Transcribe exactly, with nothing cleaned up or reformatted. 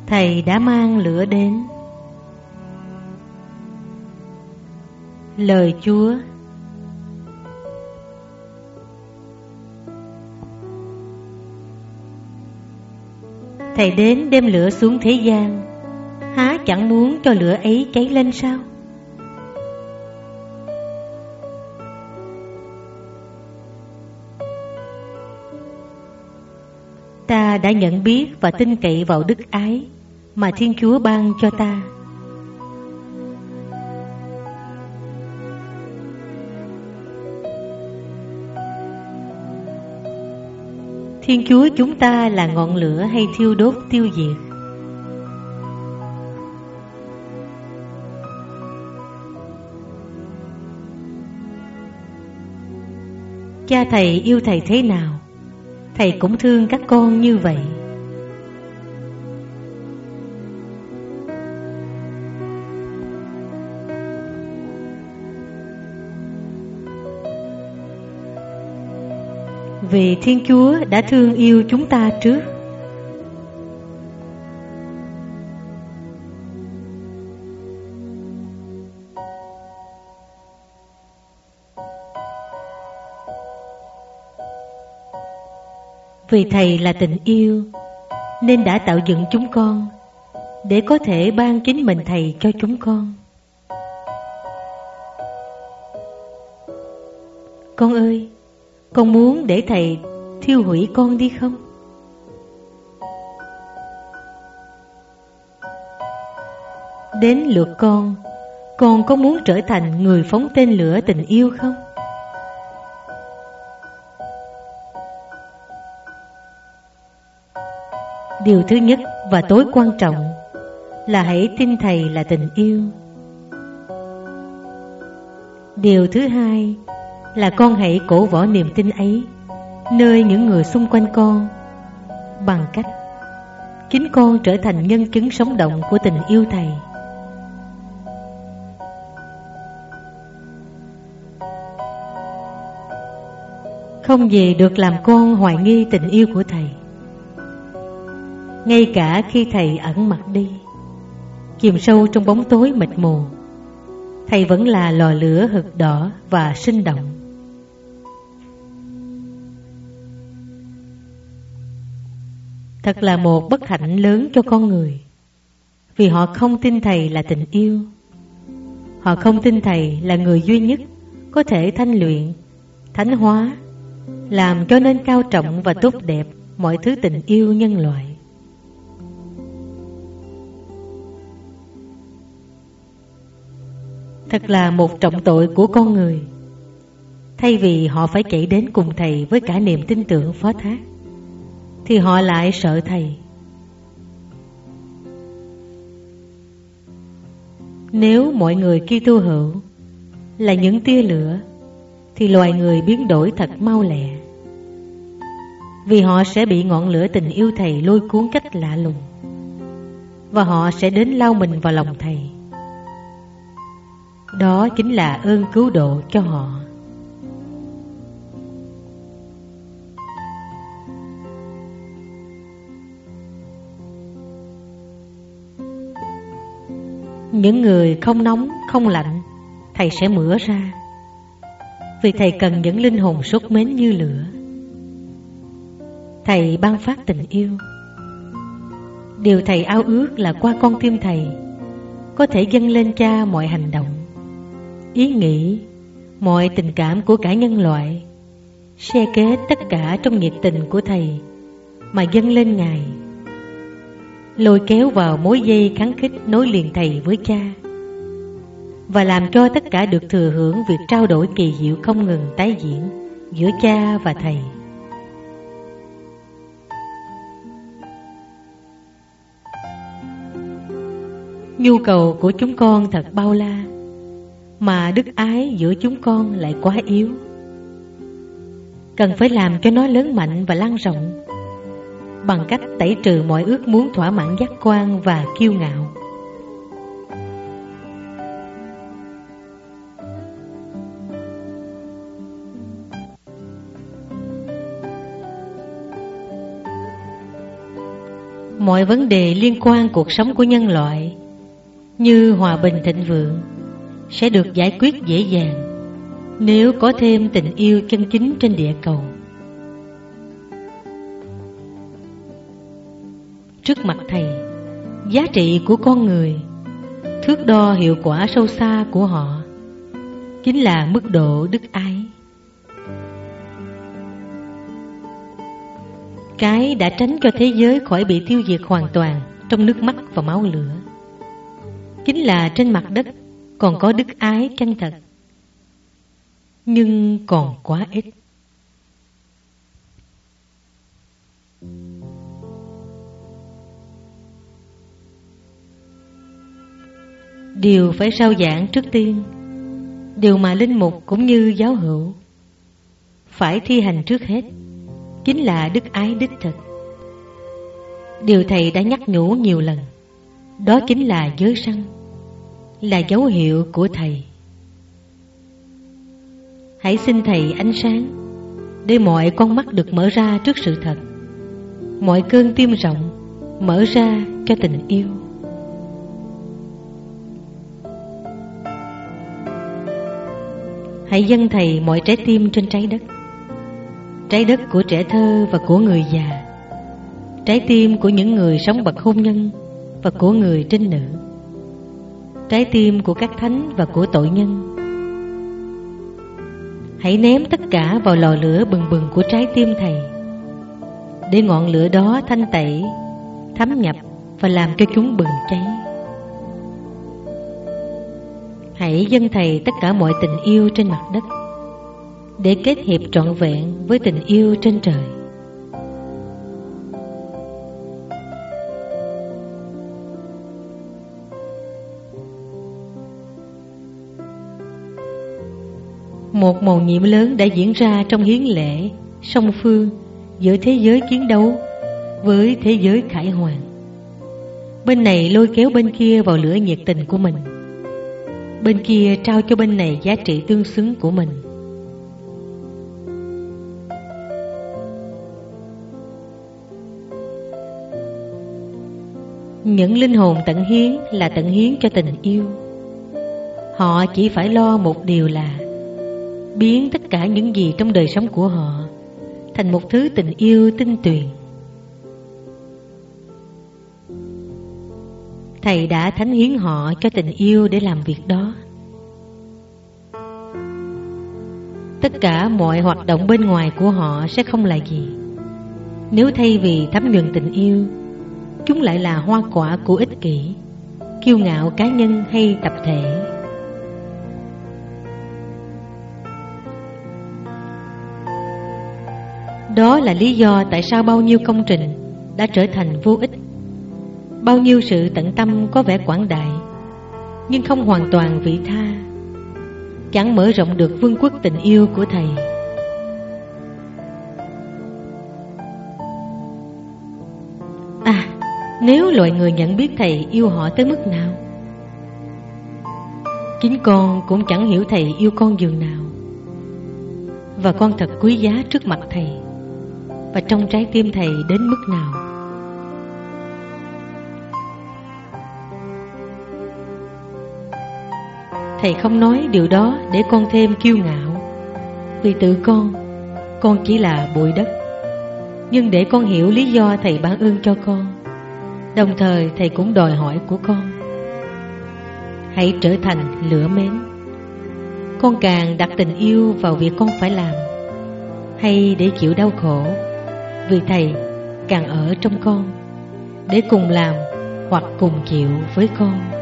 Thầy đã mang lửa đến. Lời Chúa. Thầy đến đem lửa xuống thế gian, há chẳng muốn cho lửa ấy cháy lên sao? Ta đã nhận biết và tin cậy vào đức ái mà Thiên Chúa ban cho ta. Thiên Chúa chúng ta là ngọn lửa hay thiêu đốt tiêu diệt? Cha Thầy yêu Thầy thế nào, Thầy cũng thương các con như vậy. Vì Thiên Chúa đã thương yêu chúng ta trước. Vì Thầy là tình yêu nên đã tạo dựng chúng con để có thể ban chính mình Thầy cho chúng con. Con ơi, con muốn để Thầy thiêu hủy con đi không? Đến lượt con, con có muốn trở thành người phóng tên lửa tình yêu không? Điều thứ nhất và tối quan trọng là hãy tin Thầy là tình yêu. Điều thứ hai là con hãy cổ võ niềm tin ấy nơi những người xung quanh con bằng cách chính con trở thành nhân chứng sống động của tình yêu Thầy. Không gì được làm con hoài nghi tình yêu của Thầy. Ngay cả khi Thầy ẩn mặt đi, chìm sâu trong bóng tối mịt mù, Thầy vẫn là lò lửa hực đỏ và sinh động. Thật là một bất hạnh lớn cho con người, vì họ không tin Thầy là tình yêu. Họ không tin Thầy là người duy nhất có thể thanh luyện, thánh hóa, làm cho nên cao trọng và tốt đẹp mọi thứ tình yêu nhân loại. Thật là một trọng tội của con người. Thay vì họ phải chạy đến cùng Thầy với cả niềm tin tưởng phó thác, thì họ lại sợ Thầy. Nếu mọi người Kitô hữu là những tia lửa, thì loài người biến đổi thật mau lẹ, vì họ sẽ bị ngọn lửa tình yêu Thầy lôi cuốn cách lạ lùng, và họ sẽ đến lao mình vào lòng Thầy. Đó chính là ơn cứu độ cho họ. Những người không nóng, không lạnh, Thầy sẽ mửa ra, vì Thầy cần những linh hồn sốt mến như lửa. Thầy ban phát tình yêu. Điều Thầy ao ước là qua con tim Thầy có thể dâng lên Cha mọi hành động, ý nghĩ, mọi tình cảm của cả nhân loại, xe kết tất cả trong nhiệt tình của Thầy mà dâng lên Ngài, lôi kéo vào mối dây khắng khích nối liền Thầy với Cha, và làm cho tất cả được thừa hưởng việc trao đổi kỳ diệu không ngừng tái diễn giữa Cha và Thầy. Nhu cầu của chúng con thật bao la, mà đức ái giữa chúng con lại quá yếu. Cần phải làm cho nó lớn mạnh và lan rộng bằng cách tẩy trừ mọi ước muốn thỏa mãn giác quan và kiêu ngạo. mọi vấn đề liên quan cuộc sống của nhân loại như hòa bình thịnh vượng sẽ được giải quyết dễ dàng nếu có thêm tình yêu chân chính trên địa cầu. Trước mặt Thầy, giá trị của con người, thước đo hiệu quả sâu xa của họ chính là mức độ đức ái. Cái đã tránh cho thế giới khỏi bị tiêu diệt hoàn toàn trong nước mắt và máu lửa chính là trên mặt đất còn có đức ái chân thật, nhưng còn quá ít. Điều phải rao giảng trước tiên, điều mà linh mục cũng như giáo hữu phải thi hành trước hết, chính là đức ái đích thực. Điều Thầy đã nhắc nhủ nhiều lần, đó chính là giới răn, là dấu hiệu của Thầy. Hãy xin Thầy ánh sáng, để mọi con mắt được mở ra trước sự thật, mọi cơn tim rộng mở ra cho tình yêu. Hãy dâng Thầy mọi trái tim trên trái đất, trái đất của trẻ thơ và của người già, trái tim của những người sống bậc hôn nhân và của người trinh nữ, trái tim của các thánh và của tội nhân. Hãy ném tất cả vào lò lửa bừng bừng của trái tim Thầy, để ngọn lửa đó thanh tẩy, thấm nhập và làm cho chúng bừng cháy. Hãy dâng Thầy tất cả mọi tình yêu trên mặt đất, để kết hiệp trọn vẹn với tình yêu trên trời. Một mầu nhiệm lớn đã diễn ra trong hiến lễ song phương giữa thế giới chiến đấu với thế giới khải hoàn. Bên này lôi kéo bên kia vào lửa nhiệt tình của mình, bên kia trao cho bên này giá trị tương xứng của mình. Những linh hồn tận hiến là tận hiến cho tình yêu. Họ chỉ phải lo một điều là biến tất cả những gì trong đời sống của họ thành một thứ tình yêu tinh tuyền. Thầy đã thánh hiến họ cho tình yêu để làm việc đó. Tất cả mọi hoạt động bên ngoài của họ sẽ không là gì nếu thay vì thấm nhuần tình yêu, chúng lại là hoa quả của ích kỷ, kiêu ngạo cá nhân hay tập thể. Đó là lý do tại sao bao nhiêu công trình đã trở thành vô ích, bao nhiêu sự tận tâm có vẻ quảng đại nhưng không hoàn toàn vị tha, chẳng mở rộng được vương quốc tình yêu của Thầy. À, nếu loài người nhận biết Thầy yêu họ tới mức nào, chính con cũng chẳng hiểu Thầy yêu con dường nào. Và con thật quý giá trước mặt Thầy và trong trái tim Thầy đến mức nào. Thầy không nói điều đó để con thêm kiêu ngạo, vì tự con, con chỉ là bụi đất. Nhưng để con hiểu lý do Thầy ban ơn cho con, đồng thời Thầy cũng đòi hỏi của con. Hãy trở thành lửa mến. Con càng đặt tình yêu vào việc con phải làm hay để chịu đau khổ, vì Thầy càng ở trong con để cùng làm hoặc cùng chịu với con.